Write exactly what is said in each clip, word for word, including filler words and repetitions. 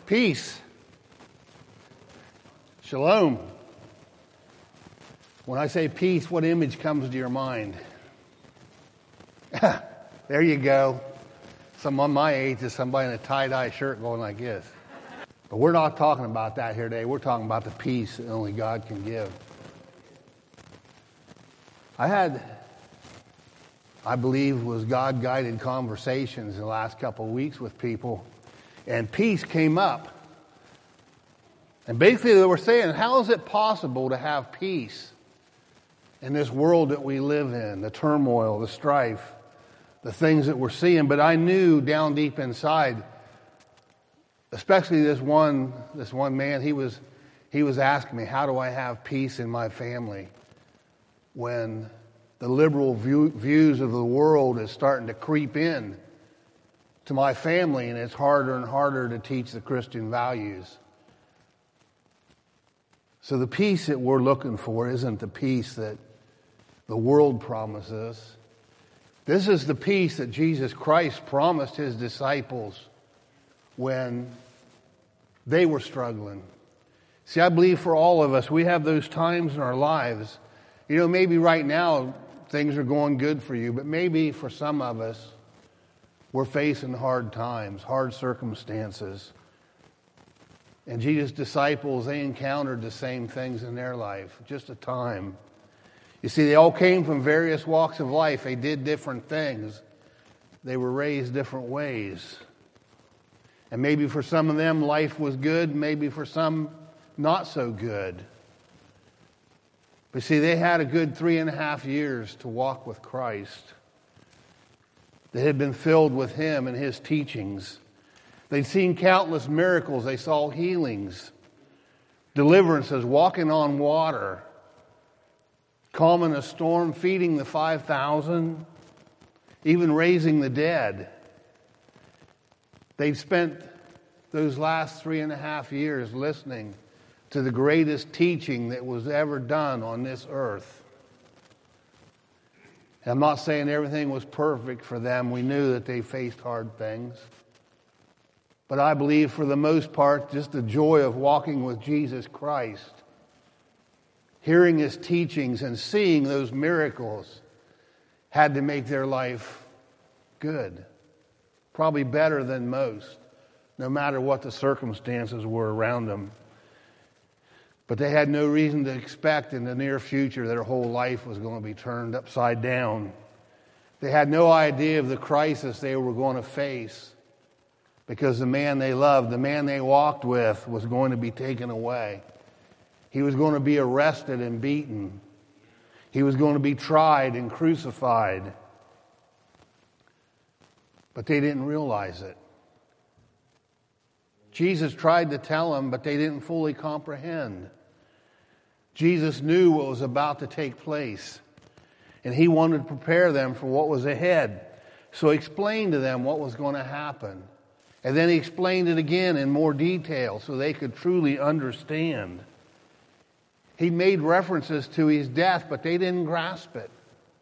Peace. Shalom. When I say peace, what image comes to your mind? There you go. Someone my age is somebody in a tie-dye shirt going like this. But we're not talking about that here today. We're talking about the peace that only God can give. I had, I believe, was God-guided conversations in the last couple of weeks with people, and peace came up. And basically they were saying, how is it possible to have peace in this world that we live in, the turmoil, the strife, the things that we're seeing? But I knew down deep inside, especially this one, this one man, he was, he was asking me, how do I have peace in my family when the liberal view, views of the world is starting to creep in to my family, and it's harder and harder to teach the Christian values. So the peace that we're looking for isn't the peace that the world promises. This is the peace that Jesus Christ promised his disciples when they were struggling. See, I believe for all of us, we have those times in our lives. You know, maybe right now things are going good for you, but maybe for some of us, we're facing hard times, hard circumstances. And Jesus' disciples, they encountered the same things in their life, just a time. You see, they all came from various walks of life. They did different things. They were raised different ways. And maybe for some of them, life was good. Maybe for some, not so good. But see, they had a good three and a half years to walk with Christ. They had been filled with him and his teachings. They'd seen countless miracles. They saw healings, deliverances, walking on water, calming a storm, feeding the five thousand, even raising the dead. They've spent those last three and a half years listening to the greatest teaching that was ever done on this earth. And I'm not saying everything was perfect for them. We knew that they faced hard things. But I believe for the most part, just the joy of walking with Jesus Christ, hearing his teachings and seeing those miracles had to make their life good. Probably better than most, no matter what the circumstances were around them. But they had no reason to expect in the near future their whole life was going to be turned upside down. They had no idea of the crisis they were going to face, because the man they loved, the man they walked with, was going to be taken away. He was going to be arrested and beaten. He was going to be tried and crucified. But they didn't realize it. Jesus tried to tell them, but they didn't fully comprehend. Jesus knew what was about to take place, and he wanted to prepare them for what was ahead. So he explained to them what was going to happen. And then he explained it again in more detail so they could truly understand. He made references to his death, but they didn't grasp it.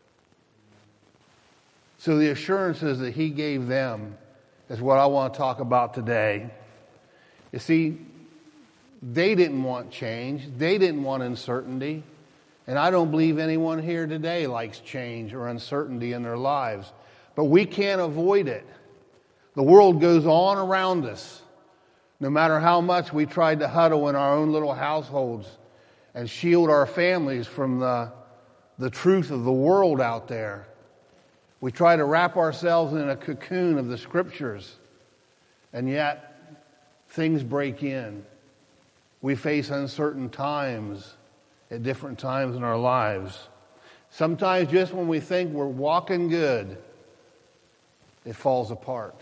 So the assurances that he gave them is what I want to talk about today. You see, they didn't want change. They didn't want uncertainty. And I don't believe anyone here today likes change or uncertainty in their lives. But we can't avoid it. The world goes on around us. No matter how much we tried to huddle in our own little households and shield our families from the, the truth of the world out there, we try to wrap ourselves in a cocoon of the Scriptures, and yet things break in. We face uncertain times at different times in our lives. Sometimes just when we think we're walking good, it falls apart.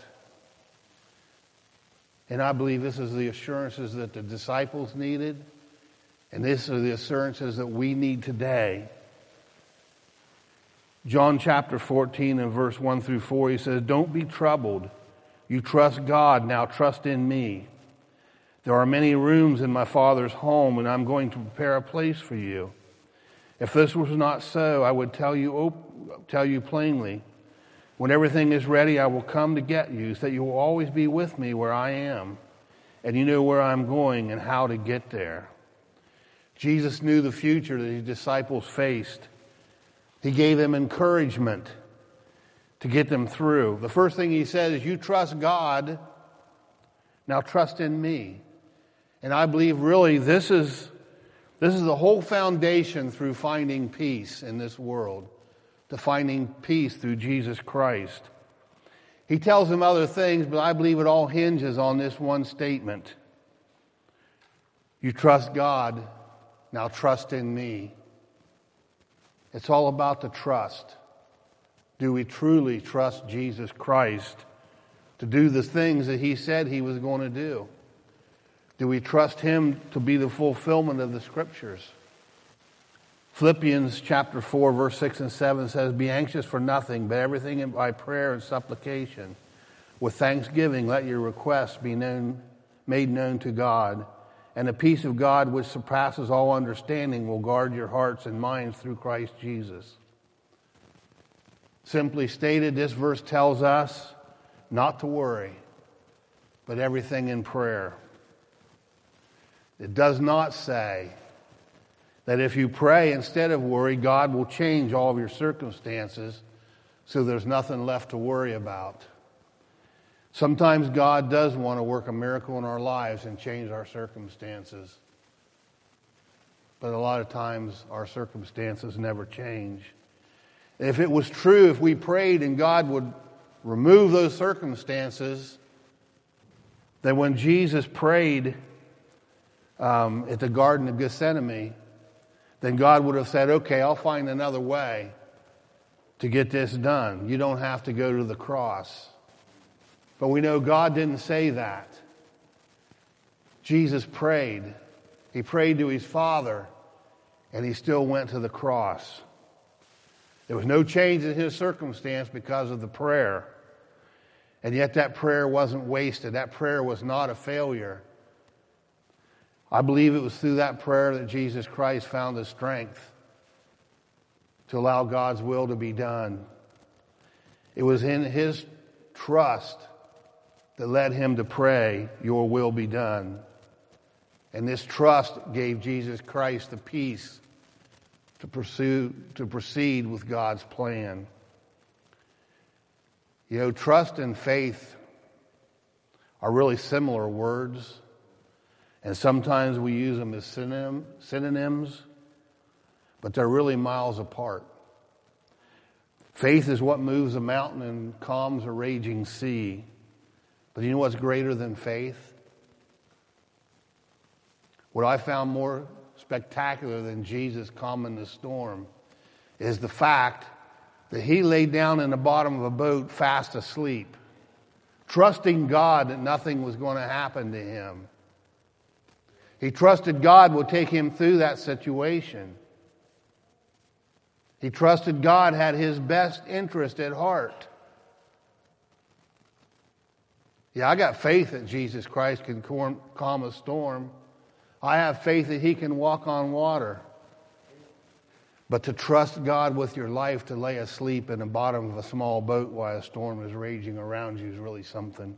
And I believe this is the assurances that the disciples needed, and these are the assurances that we need today. John chapter fourteen and verse one through four, he says, "Don't be troubled. You trust God, now trust in me. There are many rooms in my Father's home, and I'm going to prepare a place for you. If this was not so, I would tell you, op- tell you plainly. When everything is ready, I will come to get you, so that you will always be with me where I am. and you know where I'm going and how to get there. Jesus knew the future that his disciples faced. He gave them encouragement to get them through. The first thing he said is, you trust God, now trust in me. And I believe really this is, this is the whole foundation through finding peace in this world, to finding peace through Jesus Christ. He tells them other things, but I believe it all hinges on this one statement. You trust God, now trust in me. It's all about the trust. Do we truly trust Jesus Christ to do the things that he said he was going to do? Do we trust him to be the fulfillment of the Scriptures? Philippians chapter four, verse six and seven says, be anxious for nothing, but everything by prayer and supplication. With thanksgiving, let your requests be known, made known to God. And the peace of God, which surpasses all understanding, will guard your hearts and minds through Christ Jesus. Simply stated, this verse tells us not to worry, but everything in prayer. It does not say that if you pray instead of worry, God will change all of your circumstances so there's nothing left to worry about. Sometimes God does want to work a miracle in our lives and change our circumstances. But a lot of times our circumstances never change. If it was true, if we prayed and God would remove those circumstances, then when Jesus prayed um, at the Garden of Gethsemane, then God would have said, okay, I'll find another way to get this done. You don't have to go to the cross. But we know God didn't say that. Jesus prayed. He prayed to his Father, and he still went to the cross. There was no change in his circumstance because of the prayer. And yet that prayer wasn't wasted. That prayer was not a failure. I believe it was through that prayer that Jesus Christ found the strength to allow God's will to be done. It was in his trust that led him to pray, your will be done. And this trust gave Jesus Christ the peace to pursue, to proceed with God's plan. You know, trust and faith are really similar words, and sometimes we use them as synonym, synonyms, but they're really miles apart. Faith is what moves a mountain and calms a raging sea. But you know what's greater than faith? What I found more spectacular than Jesus calming the storm is the fact that he laid down in the bottom of a boat fast asleep, trusting God that nothing was going to happen to him. He trusted God would take him through that situation. He trusted God had his best interest at heart. Yeah, I got faith that Jesus Christ can calm a storm. I have faith that he can walk on water. But to trust God with your life to lay asleep in the bottom of a small boat while a storm is raging around you is really something.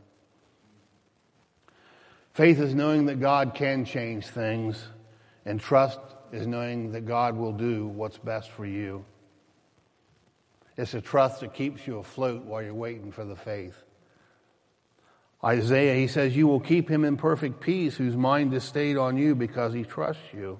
Faith is knowing that God can change things, and trust is knowing that God will do what's best for you. It's a trust that keeps you afloat while you're waiting for the faith. Isaiah, he says, you will keep him in perfect peace whose mind is stayed on you because he trusts you.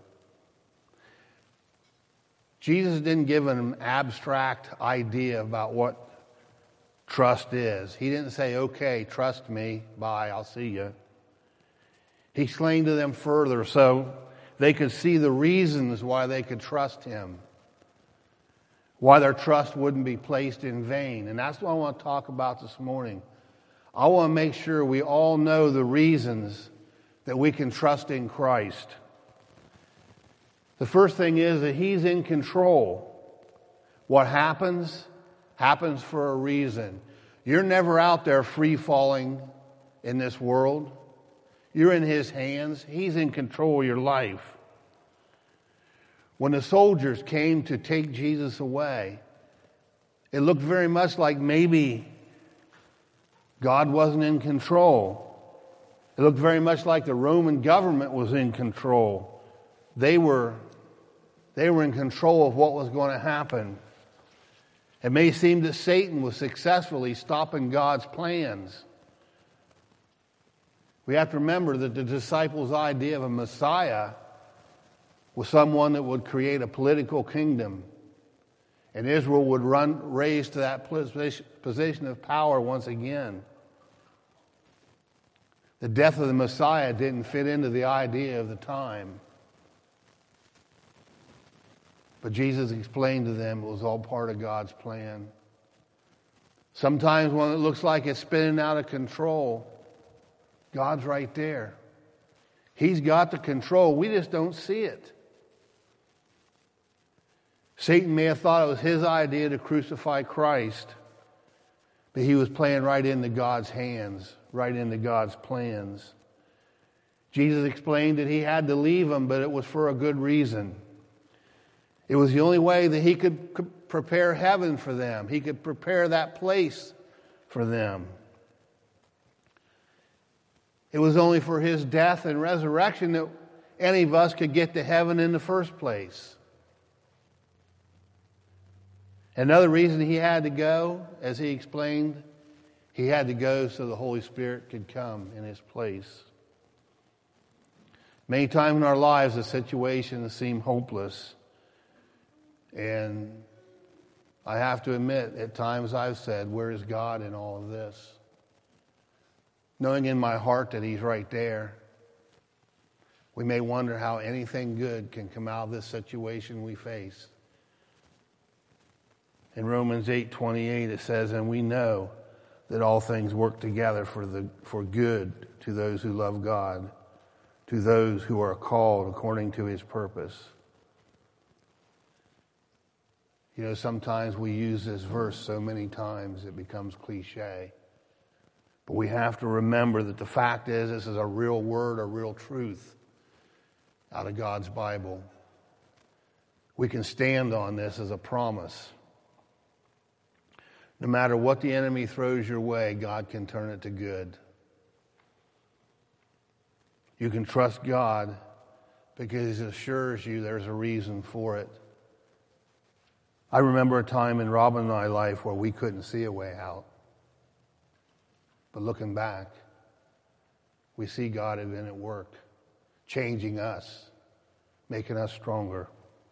Jesus didn't give an abstract idea about what trust is. He didn't say, okay, trust me, bye, I'll see you. He explained to them further so they could see the reasons why they could trust him, why their trust wouldn't be placed in vain. And that's what I want to talk about this morning. I want to make sure we all know the reasons that we can trust in Christ. The first thing is that he's in control. What happens, happens for a reason. You're never out there free-falling in this world. You're in his hands. He's in control of your life. When the soldiers came to take Jesus away, it looked very much like maybe God wasn't in control. It looked very much like the Roman government was in control. They were, they were in control of what was going to happen. It may seem that Satan was successfully stopping God's plans. We have to remember that the disciples' idea of a Messiah was someone that would create a political kingdom. And Israel would run, raise to that position of power once again. The death of the Messiah didn't fit into the idea of the time. But Jesus explained to them it was all part of God's plan. Sometimes when it looks like it's spinning out of control, God's right there. He's got the control. We just don't see it. Satan may have thought it was his idea to crucify Christ, but he was playing right into God's hands, right into God's plans. Jesus explained that he had to leave them, but it was for a good reason. It was the only way that he could prepare heaven for them. He could prepare that place for them. It was only for his death and resurrection that any of us could get to heaven in the first place. Another reason he had to go, as he explained, he had to go so the Holy Spirit could come in his place. Many times in our lives, the situations seem hopeless. And I have to admit, at times I've said, where is God in all of this? Knowing in my heart that he's right there. We may wonder how anything good can come out of this situation we face. In Romans eight twenty-eight it says, and we know that all things work together for the for good to those who love God, to those who are called according to his purpose. You know, sometimes we use this verse so many times it becomes cliche. But we have to remember that the fact is this is a real word, a real truth out of God's Bible. We can stand on this as a promise. No matter what the enemy throws your way, God can turn it to good. You can trust God because he assures you there's a reason for it. I remember a time in Robin and my life where we couldn't see a way out. But looking back, we see God had been at work, changing us, making us stronger.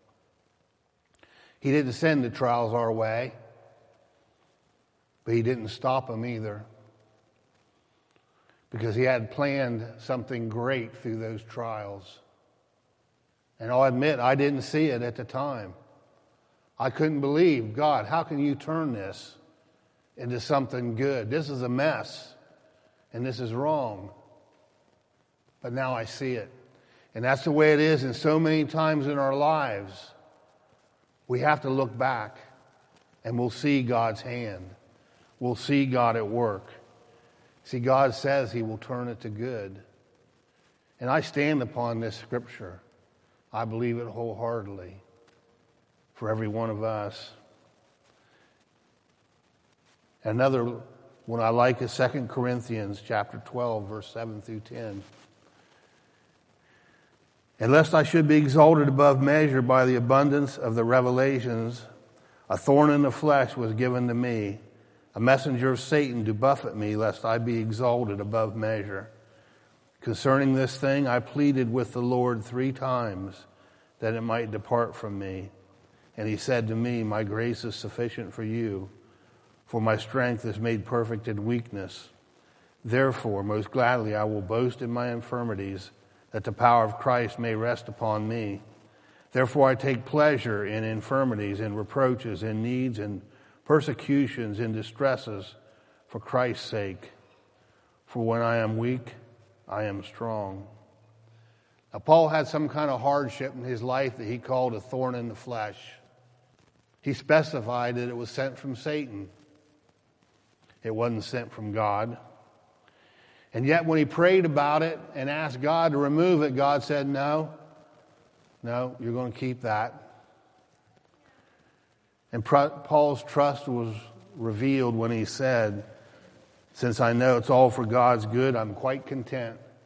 He didn't send the trials our way, but he didn't stop them either, because he had planned something great through those trials. And I'll admit, I didn't see it at the time. I couldn't believe, God, how can you turn this into something good? This is a mess, and this is wrong. But now I see it. And that's the way it is in so many times in our lives. We have to look back, and we'll see God's hand. We'll see God at work. See, God says he will turn it to good. And I stand upon this scripture. I believe it wholeheartedly for every one of us. Another one I like is Second Corinthians chapter twelve, verse seven through ten. And lest I should be exalted above measure by the abundance of the revelations, a thorn in the flesh was given to me, a messenger of Satan to buffet me, lest I be exalted above measure. Concerning this thing I pleaded with the Lord three times, that it might depart from me. And he said to me, my grace is sufficient for you, for my strength is made perfect in weakness. Therefore, most gladly I will boast in my infirmities, that the power of Christ may rest upon me. Therefore I take pleasure in infirmities, in reproaches, in needs, in persecutions, in distresses, for Christ's sake. For when I am weak, I am strong. Now, Paul had some kind of hardship in his life that he called a thorn in the flesh. He specified that it was sent from Satan. It wasn't sent from God. And yet when he prayed about it and asked God to remove it, God said, no, no, you're going to keep that. And Paul's trust was revealed when he said, since I know it's all for God's good, I'm quite content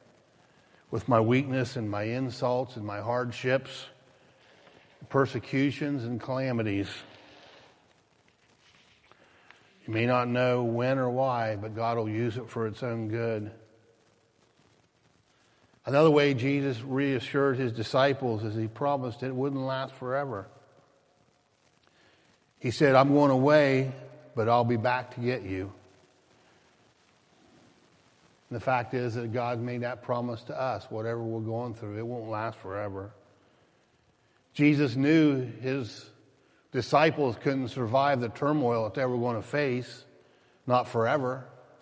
with my weakness and my insults and my hardships, persecutions and calamities. You may not know when or why, but God will use it for its own good. Another way Jesus reassured his disciples is he promised it wouldn't last forever. He said, I'm going away, but I'll be back to get you. And the fact is that God made that promise to us. Whatever we're going through, it won't last forever. Jesus knew his disciples couldn't survive the turmoil that they were going to face, not forever.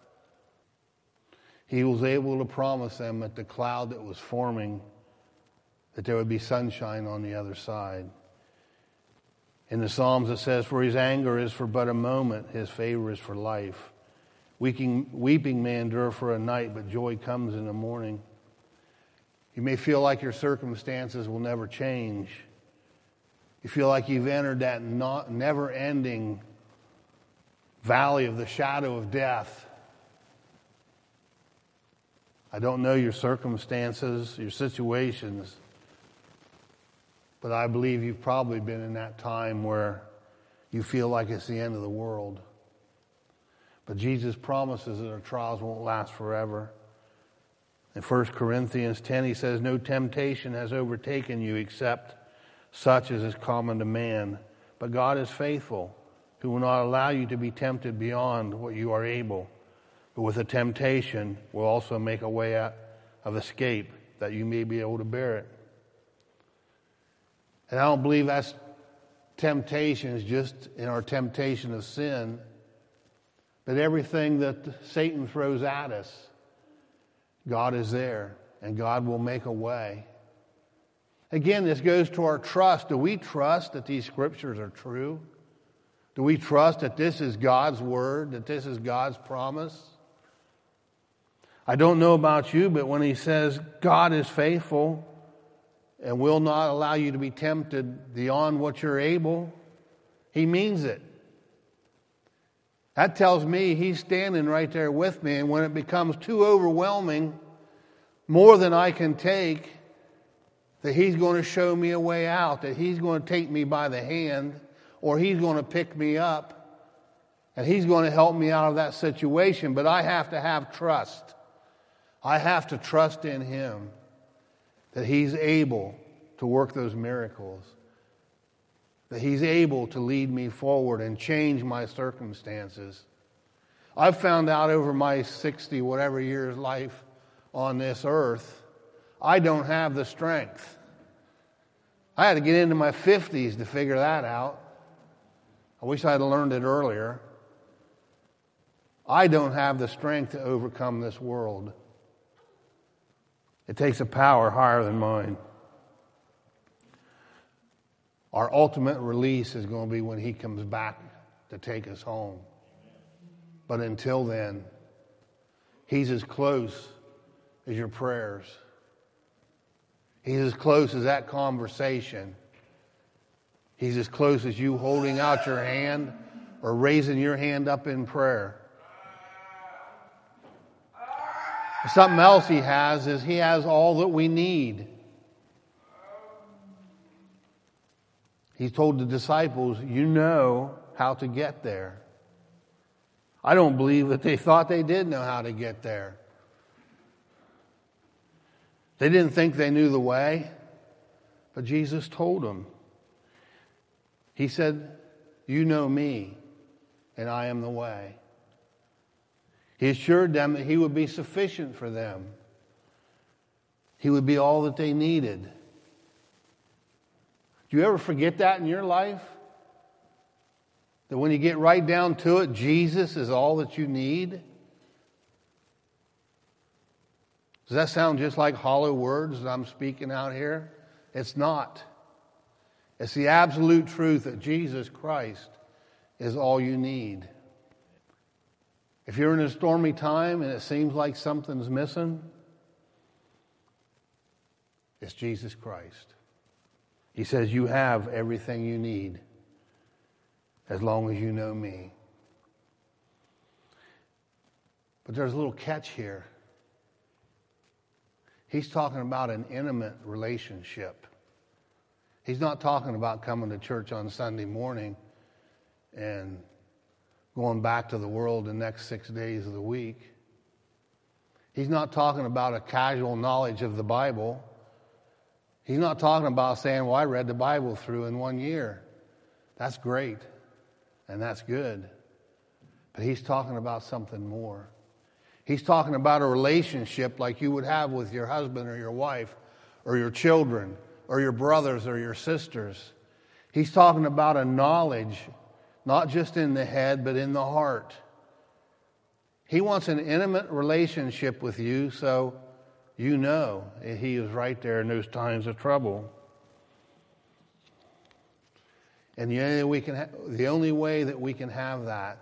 He was able to promise them that the cloud that was forming, that there would be sunshine on the other side. In the Psalms it says, for his anger is for but a moment, his favor is for life. Weeping, weeping may endure for a night, but joy comes in the morning. You may feel like your circumstances will never change. You feel like you've entered that not, never-ending valley of the shadow of death. I don't know your circumstances, your situations, but I believe you've probably been in that time where you feel like it's the end of the world. But Jesus promises that our trials won't last forever. In First Corinthians ten, he says, no temptation has overtaken you except such as is common to man. But God is faithful, who will not allow you to be tempted beyond what you are able. But with the temptation will also make a way out of escape that you may be able to bear it. And I don't believe that's temptation is just in our temptation of sin, but everything that Satan throws at us, God is there, and God will make a way. Again, this goes to our trust. Do we trust that these scriptures are true? Do we trust that this is God's word, that this is God's promise? I don't know about you, but when he says God is faithful and will not allow you to be tempted beyond what you're able, he means it. That tells me he's standing right there with me, and when it becomes too overwhelming, more than I can take, that he's going to show me a way out, that he's going to take me by the hand, or he's going to pick me up, and he's going to help me out of that situation. But I have to have trust. I have to trust in him that he's able to work those miracles, that he's able to lead me forward and change my circumstances. I've found out over my sixty whatever years life on this earth, I don't have the strength. I had to get into my fifties to figure that out. I wish I had learned it earlier. I don't have the strength to overcome this world. It takes a power higher than mine. Our ultimate release is going to be when he comes back to take us home. But until then, he's as close as your prayers. He's as close as that conversation. He's as close as you holding out your hand or raising your hand up in prayer. Something else he has is he has all that we need. He told the disciples, you know how to get there. I don't believe that they thought they did know how to get there. They didn't think they knew the way, but Jesus told them. He said, you know me, and I am the way. He assured them that he would be sufficient for them. He would be all that they needed. Do you ever forget that in your life? That when you get right down to it, Jesus is all that you need? Does that sound just like hollow words that I'm speaking out here? It's not. It's the absolute truth that Jesus Christ is all you need. If you're in a stormy time and it seems like something's missing, it's Jesus Christ. He says, you have everything you need as long as you know me. But there's a little catch here. He's talking about an intimate relationship. He's not talking about coming to church on Sunday morning and going back to the world the next six days of the week. He's not talking about a casual knowledge of the Bible. He's not talking about saying, well, I read the Bible through in one year. That's great, and that's good. But he's talking about something more. He's talking about a relationship like you would have with your husband or your wife or your children or your brothers or your sisters. He's talking about a knowledge, not just in the head, but in the heart. He wants an intimate relationship with you so you know he is right there in those times of trouble. And the only, we can ha- the only way that we can have that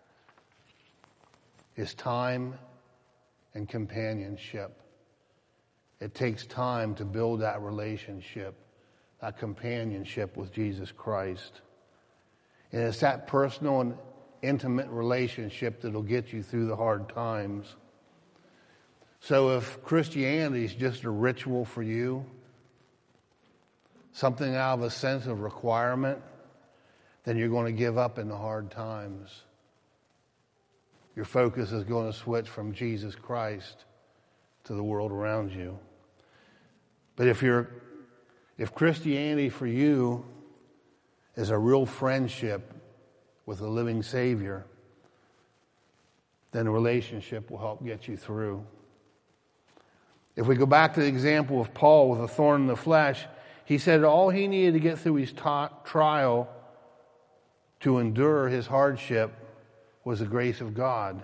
is time and companionship. It takes time to build that relationship, that companionship with Jesus Christ. And it's that personal and intimate relationship that'll get you through the hard times. So if Christianity is just a ritual for you, something out of a sense of requirement, then you're going to give up in the hard times. Your focus is going to switch from Jesus Christ to the world around you. But if you're, if Christianity for you is a real friendship with a living Savior, then a relationship will help get you through. If we go back to the example of Paul with a thorn in the flesh, he said all he needed to get through his ta- trial to endure his hardship was the grace of God.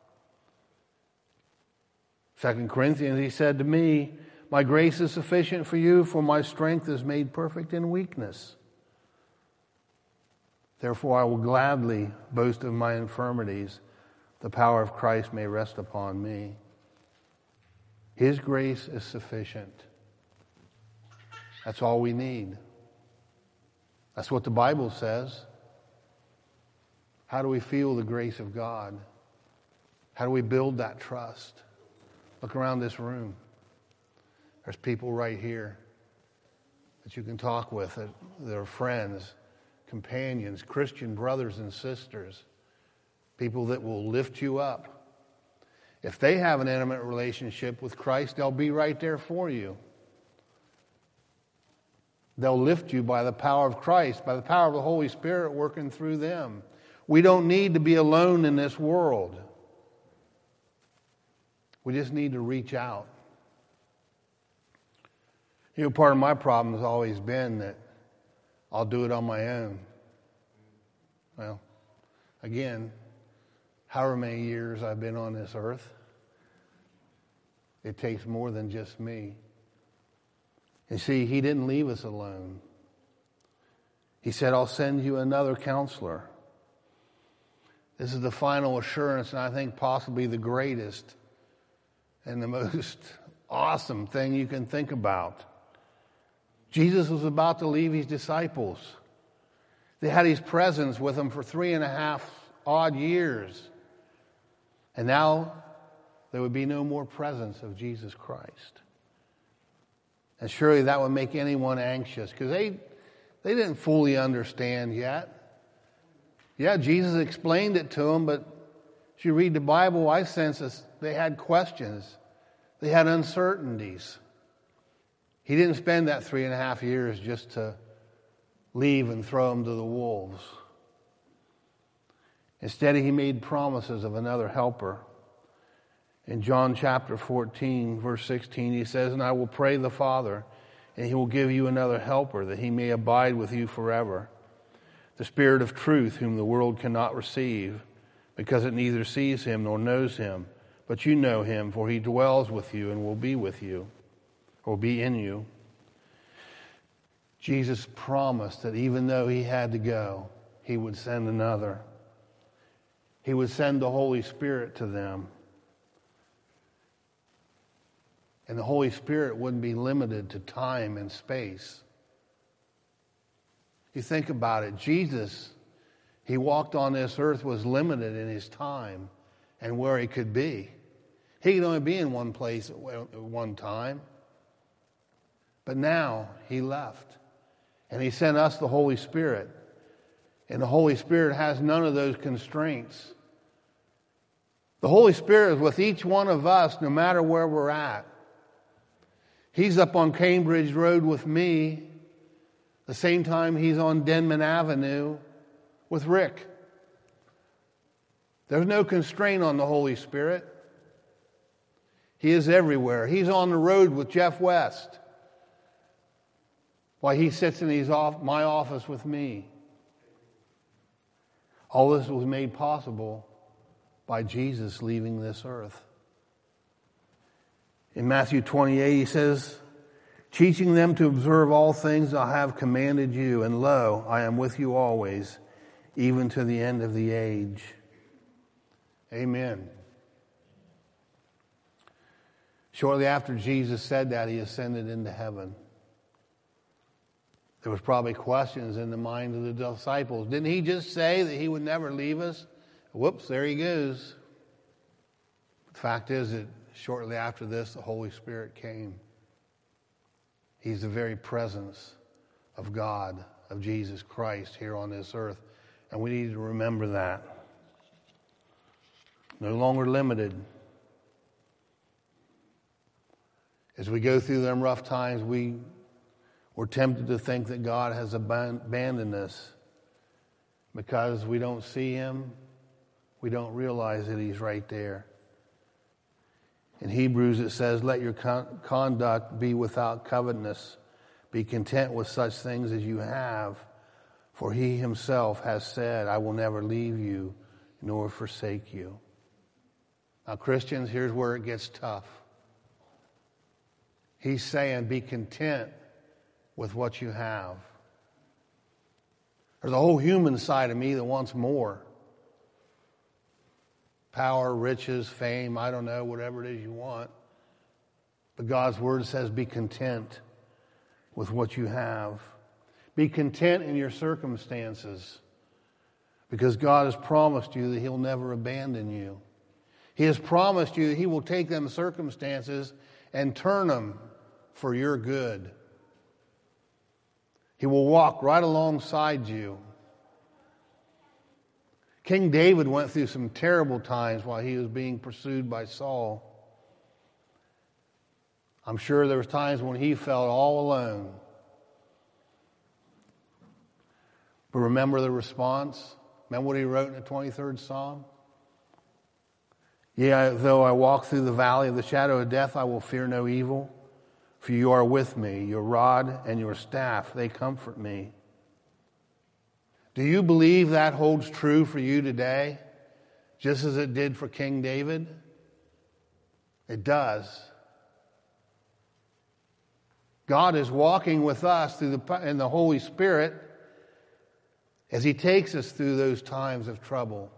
Second Corinthians, he said to me, my grace is sufficient for you, for my strength is made perfect in weakness. Therefore I will gladly boast of my infirmities, the power of Christ may rest upon me. His grace is sufficient. That's all we need. That's what the Bible says. How do we feel the grace of God? How do we build that trust? Look around this room. There's people right here that you can talk with, that, that are friends, companions, Christian brothers and sisters, people that will lift you up. If they have an intimate relationship with Christ, they'll be right there for you. They'll lift you by the power of Christ, by the power of the Holy Spirit working through them. We don't need to be alone in this world. We just need to reach out. You know, part of my problem has always been that I'll do it on my own. Well, again, however many years I've been on this earth, it takes more than just me. And see, he didn't leave us alone. He said, I'll send you another counselor. This is the final assurance, and I think possibly the greatest and the most awesome thing you can think about. Jesus was about to leave his disciples. They had his presence with them for three and a half odd years. And now there would be no more presence of Jesus Christ. And surely that would make anyone anxious, because they, they didn't fully understand yet. Yeah, Jesus explained it to them, but if you read the Bible, I sense this, they had questions. They had uncertainties. He didn't spend that three and a half years just to leave and throw them to the wolves. Instead, he made promises of another helper. In John chapter fourteen, verse sixteen, he says, and I will pray the Father, and he will give you another helper, that he may abide with you forever. The Spirit of truth, whom the world cannot receive, because it neither sees him nor knows him. But you know him, for he dwells with you and will be with you, or be in you. Jesus promised that even though he had to go, he would send another. He would send the Holy Spirit to them. And the Holy Spirit wouldn't be limited to time and space. You think about it, Jesus, he walked on this earth, was limited in his time and where he could be. He could only be in one place at one time. But now he left. And he sent us the Holy Spirit. And the Holy Spirit has none of those constraints. The Holy Spirit is with each one of us no matter where we're at. He's up on Cambridge Road with me the same time he's on Denman Avenue with Rick. There's no constraint on the Holy Spirit. He is everywhere. He's on the road with Jeff West while he sits in his off, my office with me. All this was made possible by Jesus leaving this earth. In Matthew twenty-eight, he says, teaching them to observe all things I have commanded you, and lo, I am with you always, even to the end of the age. Amen. Shortly after Jesus said that, he ascended into heaven. There was probably questions in the mind of the disciples. Didn't he just say that he would never leave us? Whoops, there he goes. The fact is that shortly after this, the Holy Spirit came. He's the very presence of God, of Jesus Christ here on this earth. And we need to remember that. No longer limited. As we go through them rough times, we, we're tempted to think that God has abandoned us because we don't see him. We don't realize that he's right there. In Hebrews it says, let your con- conduct be without covetousness. Be content with such things as you have. For he himself has said, I will never leave you nor forsake you. Now, Christians, here's where it gets tough. He's saying, be content with what you have. There's a whole human side of me that wants more. Power, riches, fame, I don't know, whatever it is you want. But God's word says, be content with what you have. Be content in your circumstances. Because God has promised you that he'll never abandon you. He has promised you that he will take them circumstances and turn them for your good. He will walk right alongside you. King David went through some terrible times while he was being pursued by Saul. I'm sure there was times when he felt all alone. But remember the response? Remember what he wrote in the twenty-third Psalm? Yea, though I walk through the valley of the shadow of death, I will fear no evil. For you are with me, your rod and your staff, they comfort me. Do you believe that holds true for you today, just as it did for King David? It does. God is walking with us through the in the Holy Spirit as he takes us through those times of trouble.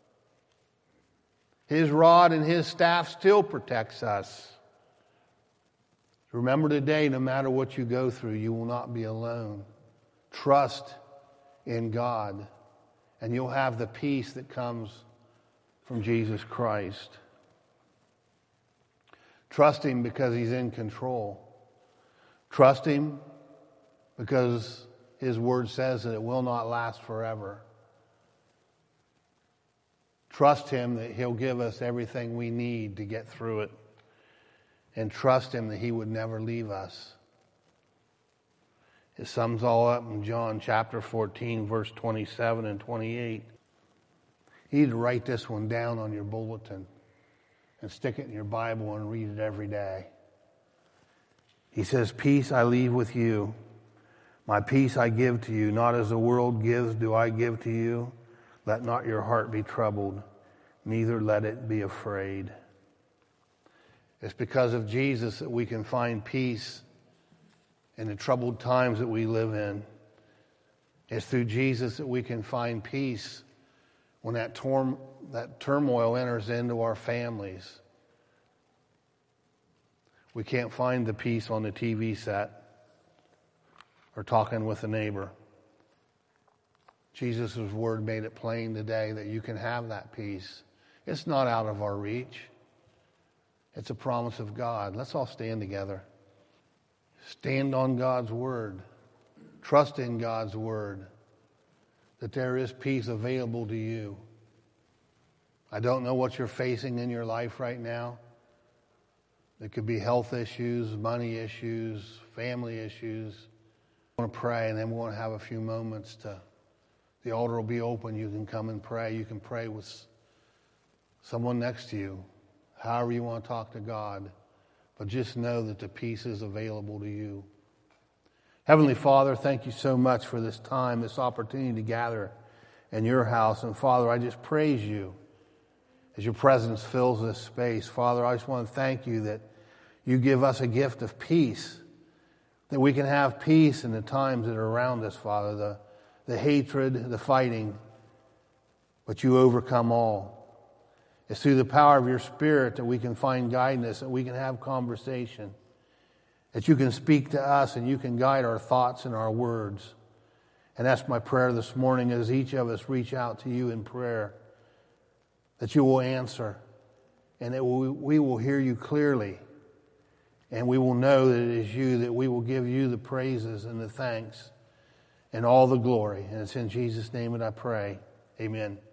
His rod and his staff still protects us. Remember today, no matter what you go through, you will not be alone. Trust in God, and you'll have the peace that comes from Jesus Christ. Trust him because he's in control. Trust him because his word says that it will not last forever. Trust him that he'll give us everything we need to get through it. And trust him that he would never leave us. It sums all up in John chapter fourteen, verse twenty-seven and twenty-eight. You need to write this one down on your bulletin and stick it in your Bible and read it every day. He says, peace I leave with you. My peace I give to you. Not as the world gives do I give to you. Let not your heart be troubled, neither let it be afraid. It's because of Jesus that we can find peace in the troubled times that we live in. It's through Jesus that we can find peace when that, tor- that turmoil enters into our families. We can't find the peace on the T V set or talking with a neighbor. Jesus' word made it plain today that you can have that peace. It's not out of our reach. It's a promise of God. Let's all stand together. Stand on God's word. Trust in God's word that there is peace available to you. I don't know what you're facing in your life right now. It could be health issues, money issues, family issues. I want to pray, and then we want to have a few moments to, the altar will be open. You can come and pray. You can pray with someone next to you, however you want to talk to God. But just know that the peace is available to you. Heavenly Father, thank you so much for this time, this opportunity to gather in your house. And Father, I just praise you as your presence fills this space. Father, I just want to thank you that you give us a gift of peace, that we can have peace in the times that are around us, Father, the, the hatred, the fighting, but you overcome all. It's through the power of your Spirit that we can find guidance, that we can have conversation, that you can speak to us and you can guide our thoughts and our words. And that's my prayer this morning as each of us reach out to you in prayer, that you will answer and that we will hear you clearly, and we will know that it is you, that we will give you the praises and the thanks and all the glory. And it's in Jesus' name that I pray. Amen.